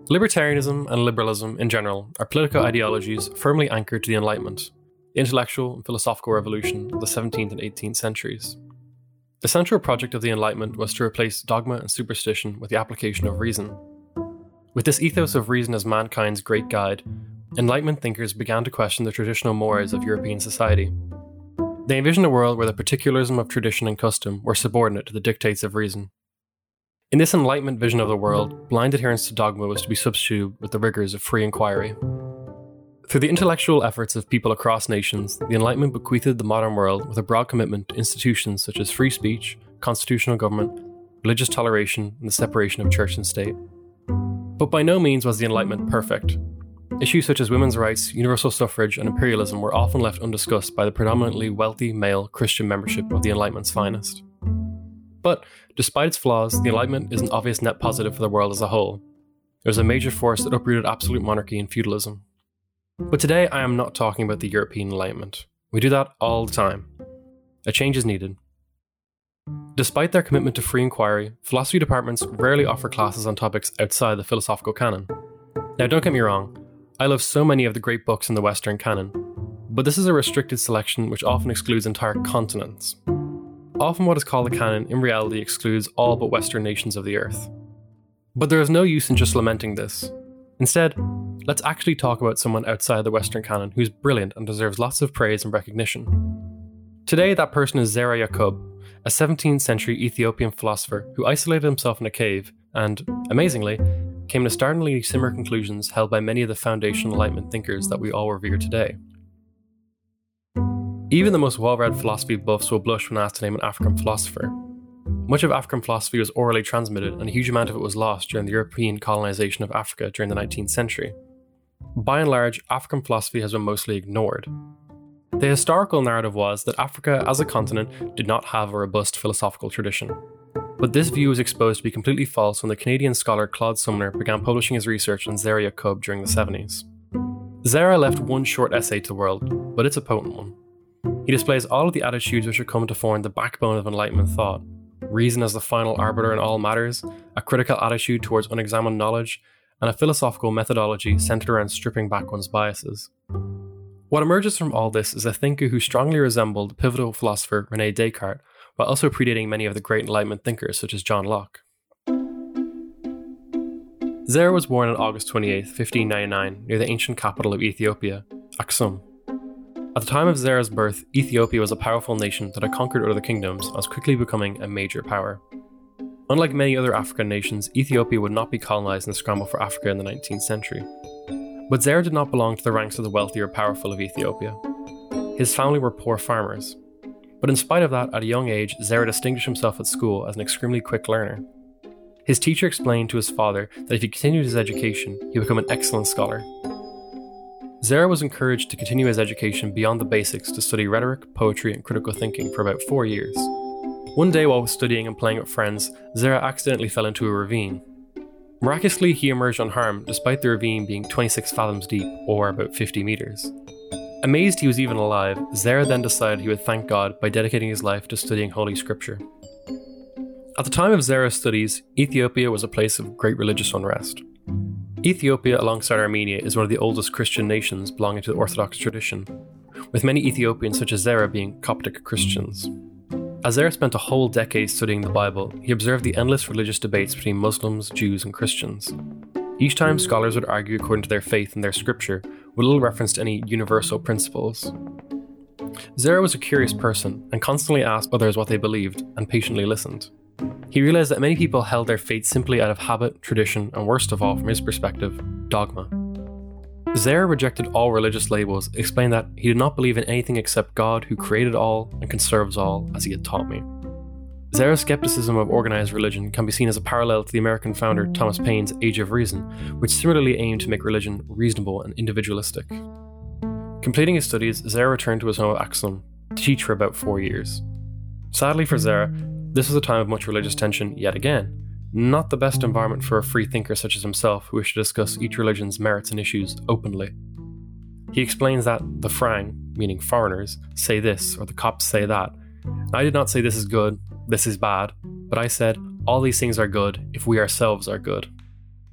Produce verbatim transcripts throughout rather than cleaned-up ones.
Libertarianism and liberalism in general are political ideologies firmly anchored to the Enlightenment, the intellectual and philosophical revolution of the seventeenth and eighteenth centuries. The central project of the Enlightenment was to replace dogma and superstition with the application of reason. With this ethos of reason as mankind's great guide, Enlightenment thinkers began to question the traditional mores of European society. They envisioned a world where the particularism of tradition and custom were subordinate to the dictates of reason. In this Enlightenment vision of the world, blind adherence to dogma was to be substituted with the rigours of free inquiry. Through the intellectual efforts of people across nations, the Enlightenment bequeathed the modern world with a broad commitment to institutions such as free speech, constitutional government, religious toleration, and the separation of church and state. But by no means was the Enlightenment perfect. Issues such as women's rights, universal suffrage, and imperialism were often left undiscussed by the predominantly wealthy male Christian membership of the Enlightenment's finest. But, despite its flaws, the Enlightenment is an obvious net positive for the world as a whole. It was a major force that uprooted absolute monarchy and feudalism. But today I am not talking about the European Enlightenment. We do that all the time. A change is needed. Despite their commitment to free inquiry, philosophy departments rarely offer classes on topics outside the philosophical canon. Now don't get me wrong, I love so many of the great books in the Western canon, but this is a restricted selection which often excludes entire continents. Often what is called the canon in reality excludes all but Western nations of the earth. But there is no use in just lamenting this. Instead, let's actually talk about someone outside the Western canon who's brilliant and deserves lots of praise and recognition. Today that person is Zara Yaqub, a seventeenth century Ethiopian philosopher who isolated himself in a cave and, amazingly, came to startlingly similar conclusions held by many of the foundational Enlightenment thinkers that we all revere today. Even the most well-read philosophy buffs will blush when asked to name an African philosopher. Much of African philosophy was orally transmitted, and a huge amount of it was lost during the European colonization of Africa during the nineteenth century. By and large, African philosophy has been mostly ignored. The historical narrative was that Africa as a continent did not have a robust philosophical tradition. But this view was exposed to be completely false when the Canadian scholar Claude Sumner began publishing his research on Zara Yaqub during the seventies. Zara left one short essay to the world, but it's a potent one. He displays all of the attitudes which are come to form the backbone of Enlightenment thought: reason as the final arbiter in all matters, a critical attitude towards unexamined knowledge, and a philosophical methodology centered around stripping back one's biases. What emerges from all this is a thinker who strongly resembled the pivotal philosopher René Descartes, while also predating many of the great Enlightenment thinkers such as John Locke. Zara was born on August twenty-eighth, fifteen ninety-nine, near the ancient capital of Ethiopia, Aksum. At the time of Zara's birth, Ethiopia was a powerful nation that had conquered other kingdoms and was quickly becoming a major power. Unlike many other African nations, Ethiopia would not be colonized in the scramble for Africa in the nineteenth century. But Zara did not belong to the ranks of the wealthy or powerful of Ethiopia. His family were poor farmers. But in spite of that, at a young age, Zara distinguished himself at school as an extremely quick learner. His teacher explained to his father that if he continued his education, he would become an excellent scholar. Zara was encouraged to continue his education beyond the basics to study rhetoric, poetry, and critical thinking for about four years. One day while studying and playing with friends, Zara accidentally fell into a ravine. Miraculously, he emerged unharmed despite the ravine being twenty-six fathoms deep, or about fifty meters. Amazed he was even alive, Zara then decided he would thank God by dedicating his life to studying Holy Scripture. At the time of Zara's studies, Ethiopia was a place of great religious unrest. Ethiopia, alongside Armenia, is one of the oldest Christian nations belonging to the Orthodox tradition, with many Ethiopians such as Zara being Coptic Christians. As Zara spent a whole decade studying the Bible, he observed the endless religious debates between Muslims, Jews, and Christians. Each time, scholars would argue according to their faith and their scripture, with little reference to any universal principles. Zara was a curious person, and constantly asked others what they believed, and patiently listened. He realized that many people held their faith simply out of habit, tradition, and worst of all, from his perspective, dogma. Zara rejected all religious labels, explained that he did not believe in anything except God who created all and conserves all, as he had taught me. Zara's skepticism of organized religion can be seen as a parallel to the American founder Thomas Paine's Age of Reason, which similarly aimed to make religion reasonable and individualistic. Completing his studies, Zara returned to his home of Aksum to teach for about four years. Sadly for Zara, this was a time of much religious tension yet again, not the best environment for a free thinker such as himself who wished to discuss each religion's merits and issues openly. He explains that the Frang, meaning foreigners, say this or the Copts say that. I did not say this is good, this is bad, but I said all these things are good if we ourselves are good.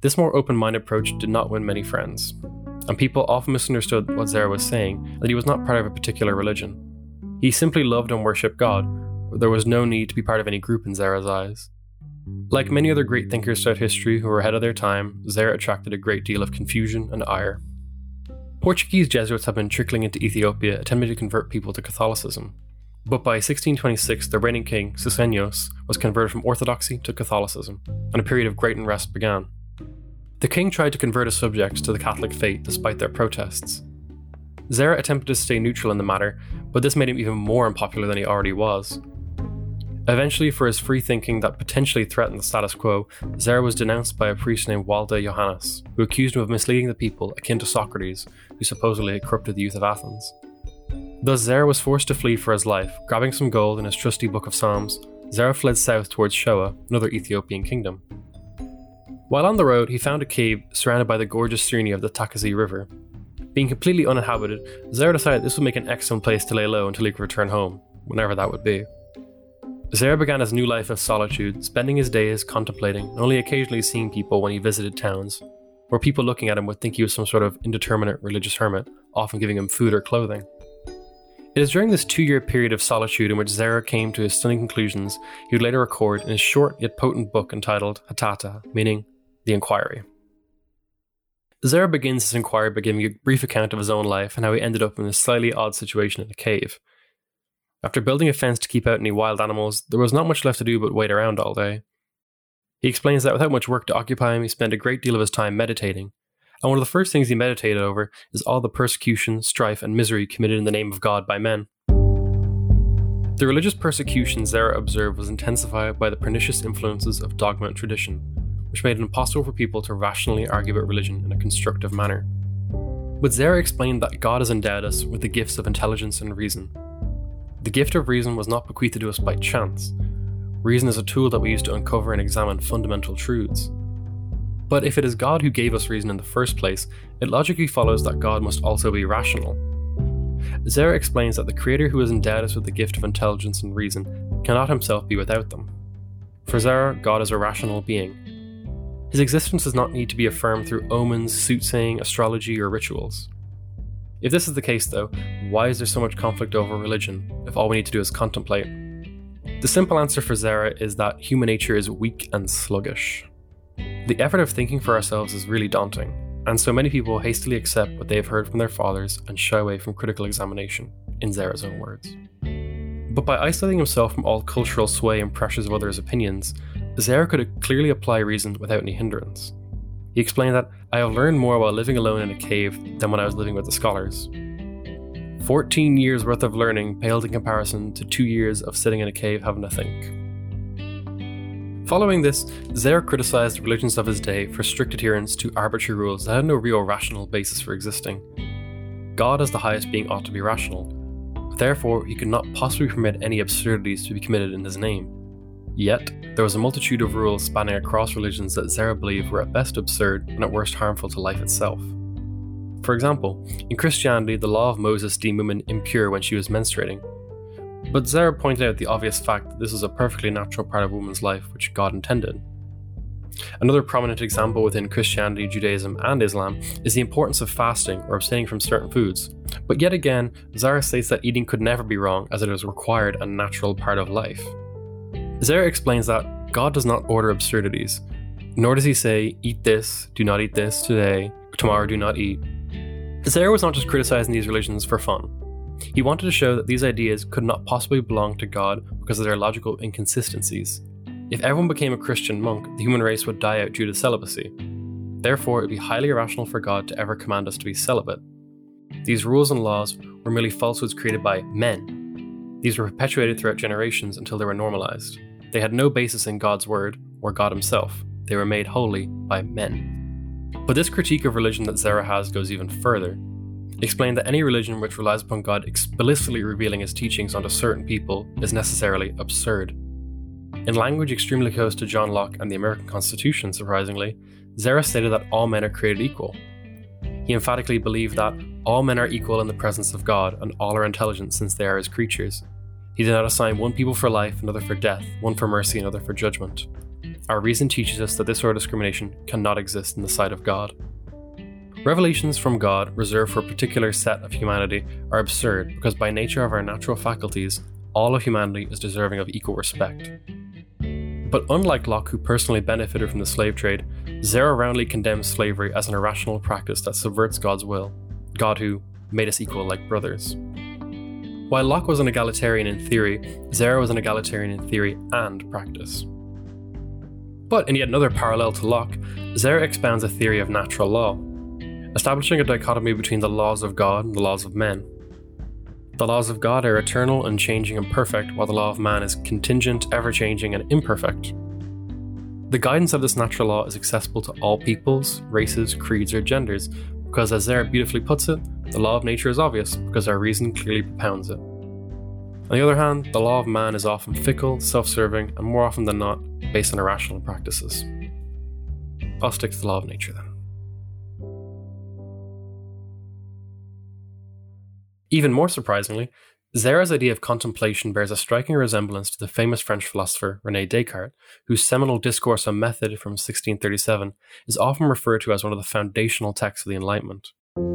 This more open-minded approach did not win many friends, and people often misunderstood what Zera was saying, that he was not part of a particular religion. He simply loved and worshipped God, but there was no need to be part of any group in Zera's eyes. Like many other great thinkers throughout history who were ahead of their time, Zera attracted a great deal of confusion and ire. Portuguese Jesuits had been trickling into Ethiopia attempting to convert people to Catholicism, but by sixteen twenty-six the reigning king, Susenyos, was converted from Orthodoxy to Catholicism, and a period of great unrest began. The king tried to convert his subjects to the Catholic faith despite their protests. Zera attempted to stay neutral in the matter, but this made him even more unpopular than he already was. Eventually, for his free thinking that potentially threatened the status quo, Zera was denounced by a priest named Walda Johannes, who accused him of misleading the people, akin to Socrates, who supposedly had corrupted the youth of Athens. Thus, Zera was forced to flee for his life. Grabbing some gold in his trusty Book of Psalms, Zera fled south towards Shoa, another Ethiopian kingdom. While on the road, he found a cave surrounded by the gorgeous scenery of the Takazi River. Being completely uninhabited, Zera decided this would make an excellent place to lay low until he could return home, whenever that would be. Zera began his new life of solitude, spending his days contemplating and only occasionally seeing people when he visited towns, where people looking at him would think he was some sort of indeterminate religious hermit, often giving him food or clothing. It is during this two-year period of solitude in which Zera came to his stunning conclusions he would later record in his short yet potent book entitled Hatata, meaning The Inquiry. Zera begins his inquiry by giving a brief account of his own life and how he ended up in a slightly odd situation in a cave. After building a fence to keep out any wild animals, there was not much left to do but wait around all day. He explains that without much work to occupy him, he spent a great deal of his time meditating, and one of the first things he meditated over is all the persecution, strife, and misery committed in the name of God by men. The religious persecution Zera observed was intensified by the pernicious influences of dogma and tradition, which made it impossible for people to rationally argue about religion in a constructive manner. But Zera explained that God has endowed us with the gifts of intelligence and reason. The gift of reason was not bequeathed to us by chance. Reason is a tool that we use to uncover and examine fundamental truths. But if it is God who gave us reason in the first place, it logically follows that God must also be rational. Zera explains that the Creator who has endowed us with the gift of intelligence and reason cannot himself be without them. For Zera, God is a rational being. His existence does not need to be affirmed through omens, soothsaying, astrology, or rituals. If this is the case though, why is there so much conflict over religion, if all we need to do is contemplate? The simple answer for Zera is that human nature is weak and sluggish. The effort of thinking for ourselves is really daunting, and so many people hastily accept what they have heard from their fathers and shy away from critical examination, in Zera's own words. But by isolating himself from all cultural sway and pressures of others' opinions, Zera could clearly apply reason without any hindrance. He explained that, "I have learned more while living alone in a cave than when I was living with the scholars. Fourteen years worth of learning paled in comparison to two years of sitting in a cave having to think." Following this, Zera criticized the religions of his day for strict adherence to arbitrary rules that had no real rational basis for existing. God as the highest being ought to be rational. Therefore, he could not possibly permit any absurdities to be committed in his name. Yet, there was a multitude of rules spanning across religions that Zera believed were at best absurd and at worst harmful to life itself. For example, in Christianity, the law of Moses deemed women impure when she was menstruating. But Zera pointed out the obvious fact that this is a perfectly natural part of a woman's life which God intended. Another prominent example within Christianity, Judaism, and Islam is the importance of fasting or abstaining from certain foods. But yet again, Zera states that eating could never be wrong as it is required and natural part of life. Zera explains that God does not order absurdities, nor does he say, eat this, do not eat this today, tomorrow do not eat. Zera was not just criticizing these religions for fun. He wanted to show that these ideas could not possibly belong to God because of their logical inconsistencies. If everyone became a Christian monk, the human race would die out due to celibacy. Therefore, it would be highly irrational for God to ever command us to be celibate. These rules and laws were merely falsehoods created by men. These were perpetuated throughout generations until they were normalized. They had no basis in God's word or God himself. They were made holy by men. But this critique of religion that Zera has goes even further. Explain that any religion which relies upon God explicitly revealing his teachings onto certain people is necessarily absurd. In language extremely close to John Locke and the American Constitution, surprisingly, Zera stated that all men are created equal. He emphatically believed that all men are equal in the presence of God and all are intelligent since they are his creatures. He did not assign one people for life, another for death, one for mercy, another for judgment. our reason teaches us that this sort of discrimination cannot exist in the sight of God. Revelations from God reserved for a particular set of humanity are absurd because by nature of our natural faculties, all of humanity is deserving of equal respect. But unlike Locke, who personally benefited from the slave trade, Zara roundly condemns slavery as an irrational practice that subverts God's will, God who made us equal like brothers. While Locke was an egalitarian in theory, Zara was an egalitarian in theory and practice. But in yet another parallel to Locke, Zara expounds a theory of natural law, establishing a dichotomy between the laws of God and the laws of men. The laws of God are eternal, unchanging, and perfect, while the law of man is contingent, ever-changing, and imperfect. The guidance of this natural law is accessible to all peoples, races, creeds, or genders, because as Zara beautifully puts it, the law of nature is obvious because our reason clearly propounds it. On the other hand, the law of man is often fickle, self-serving, and more often than not, based on irrational practices. I'll stick to the law of nature then. Even more surprisingly, Zara's idea of contemplation bears a striking resemblance to the famous French philosopher René Descartes, whose seminal Discourse on Method from sixteen thirty-seven is often referred to as one of the foundational texts of the Enlightenment.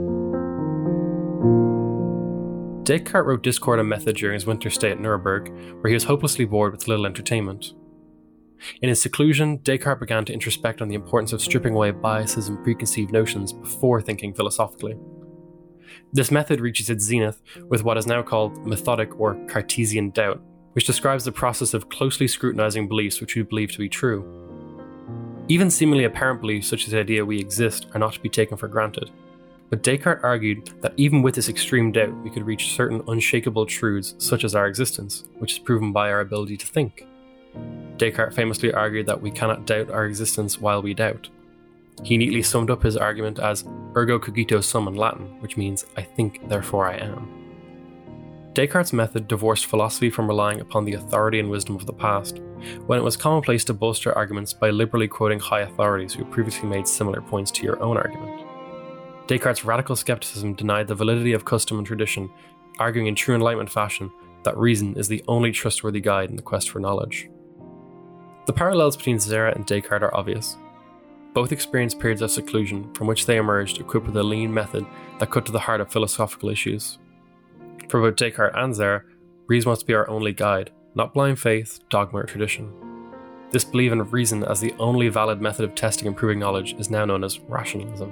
Descartes wrote Discourse on Method during his winter stay at Nuremberg, where he was hopelessly bored with little entertainment. In his seclusion, Descartes began to introspect on the importance of stripping away biases and preconceived notions before thinking philosophically. This method reaches its zenith with what is now called methodic or Cartesian doubt, which describes the process of closely scrutinizing beliefs which we believe to be true. Even seemingly apparent beliefs such as the idea we exist are not to be taken for granted. But Descartes argued that even with this extreme doubt, we could reach certain unshakable truths such as our existence, which is proven by our ability to think. Descartes famously argued that we cannot doubt our existence while we doubt. He neatly summed up his argument as ergo cogito sum in Latin, which means I think, therefore I am. Descartes' method divorced philosophy from relying upon the authority and wisdom of the past, when it was commonplace to bolster arguments by liberally quoting high authorities who previously made similar points to your own argument. Descartes' radical skepticism denied the validity of custom and tradition, arguing in true Enlightenment fashion that reason is the only trustworthy guide in the quest for knowledge. The parallels between Zara and Descartes are obvious. Both experienced periods of seclusion from which they emerged equipped with a lean method that cut to the heart of philosophical issues. For both Descartes and Zara, reason wants to be our only guide, not blind faith, dogma, or tradition. This belief in reason as the only valid method of testing and proving knowledge is now known as rationalism.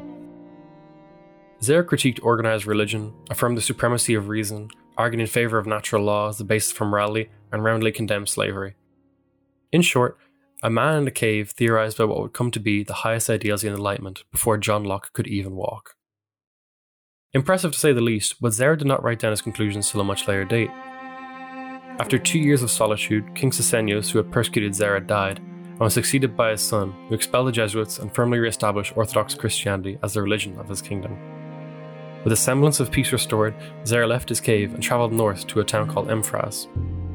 Zara critiqued organized religion, affirmed the supremacy of reason, argued in favor of natural law as the basis for morality, and roundly condemned slavery. In short, a man in a cave theorized about what would come to be the highest ideals of the Enlightenment before John Locke could even walk. Impressive to say the least, but Zara did not write down his conclusions till a much later date. After two years of solitude, King Sisennios, who had persecuted Zara, died, and was succeeded by his son, who expelled the Jesuits and firmly re-established Orthodox Christianity as the religion of his kingdom. With a semblance of peace restored, Zara left his cave and travelled north to a town called Emphras.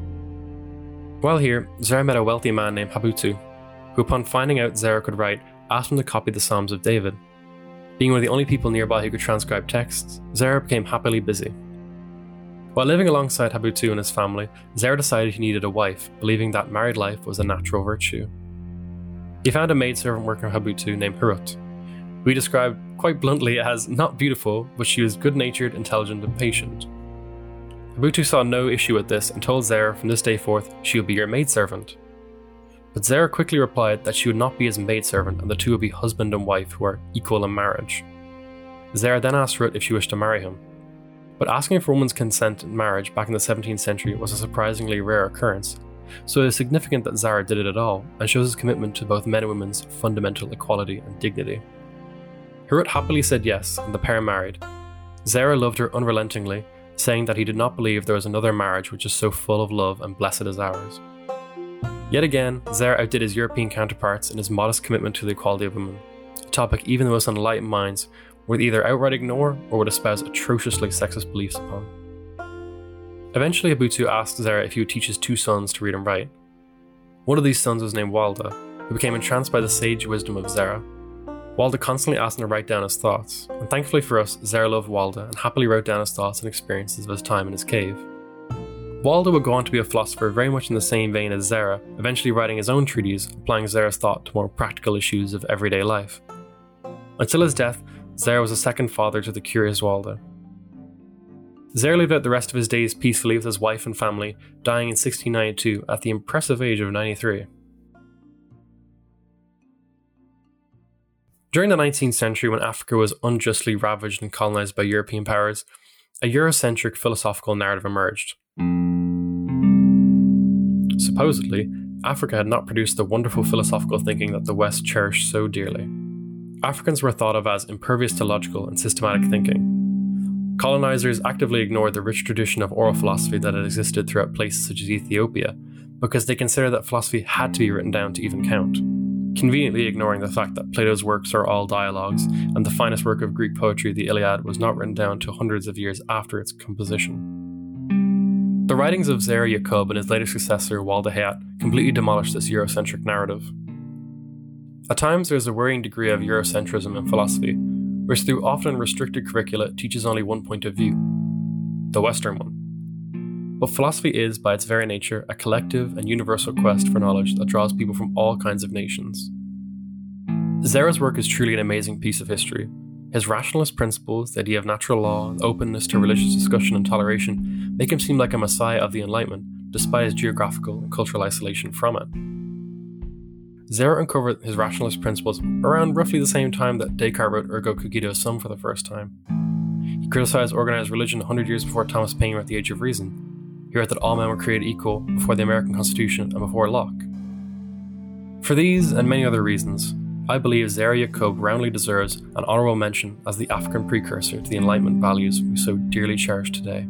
While here, Zara met a wealthy man named Habutu, who upon finding out Zara could write, asked him to copy the Psalms of David. Being one of the only people nearby who could transcribe texts, Zara became happily busy. While living alongside Habutu and his family, Zara decided he needed a wife, believing that married life was a natural virtue. He found a maidservant working for Habutu named Hirut, who he described quite bluntly as not beautiful, but she was good-natured, intelligent, and patient. Habutu saw no issue with this and told Zara from this day forth she would be your maidservant. But Zara quickly replied that she would not be his maidservant and the two would be husband and wife who are equal in marriage. Zara then asked Hirut if she wished to marry him. But asking for a woman's consent in marriage back in the seventeenth century was a surprisingly rare occurrence, so it is significant that Zara did it at all and shows his commitment to both men and women's fundamental equality and dignity. Hirut happily said yes, and the pair married. Zara loved her unrelentingly, saying that he did not believe there was another marriage which is so full of love and blessed as ours. Yet again, Zara outdid his European counterparts in his modest commitment to the equality of women, a topic even the most enlightened minds would either outright ignore or would espouse atrociously sexist beliefs upon. Eventually, Habutu asked Zara if he would teach his two sons to read and write. One of these sons was named Walda, who became entranced by the sage wisdom of Zara. Walda constantly asked him to write down his thoughts, and thankfully for us, Zara loved Walda and happily wrote down his thoughts and experiences of his time in his cave. Waldo would go on to be a philosopher very much in the same vein as Zara, eventually writing his own treatise, applying Zara's thought to more practical issues of everyday life. Until his death, Zara was a second father to the curious Waldo. Zara lived out the rest of his days peacefully with his wife and family, dying in sixteen ninety-two at the impressive age of ninety-three. During the nineteenth century, when Africa was unjustly ravaged and colonized by European powers, a Eurocentric philosophical narrative emerged. Supposedly, Africa had not produced the wonderful philosophical thinking that the West cherished so dearly. Africans were thought of as impervious to logical and systematic thinking. Colonizers actively ignored the rich tradition of oral philosophy that had existed throughout places such as Ethiopia, because they considered that philosophy had to be written down to even count, conveniently ignoring the fact that Plato's works are all dialogues, and the finest work of Greek poetry, the Iliad, was not written down until hundreds of years after its composition. The writings of Zara Yaqub and his later successor, Waldo Hayat, completely demolished this Eurocentric narrative. At times, there is a worrying degree of Eurocentrism in philosophy, which through often restricted curricula teaches only one point of view, the Western one. But philosophy is, by its very nature, a collective and universal quest for knowledge that draws people from all kinds of nations. Zara's work is truly an amazing piece of history. His rationalist principles, the idea of natural law, and openness to religious discussion and toleration make him seem like a messiah of the Enlightenment, despite his geographical and cultural isolation from it. Zara uncovered his rationalist principles around roughly the same time that Descartes wrote Ergo Cogito Sum for the first time. He criticized organized religion one hundred years before Thomas Paine wrote The Age of Reason. He wrote that all men were created equal before the American Constitution and before Locke. For these and many other reasons, I believe Zara Yaqub roundly deserves an honourable mention as the African precursor to the Enlightenment values we so dearly cherish today.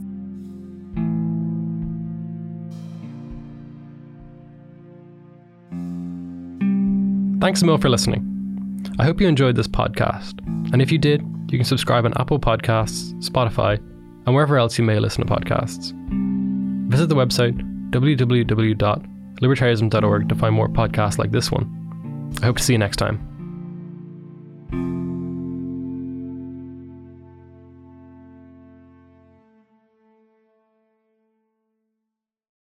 Thanks a mil for listening. I hope you enjoyed this podcast, and if you did, you can subscribe on Apple Podcasts, Spotify, and wherever else you may listen to podcasts. Visit the website w w w dot libertarianism dot org to find more podcasts like this one. I hope to see you next time.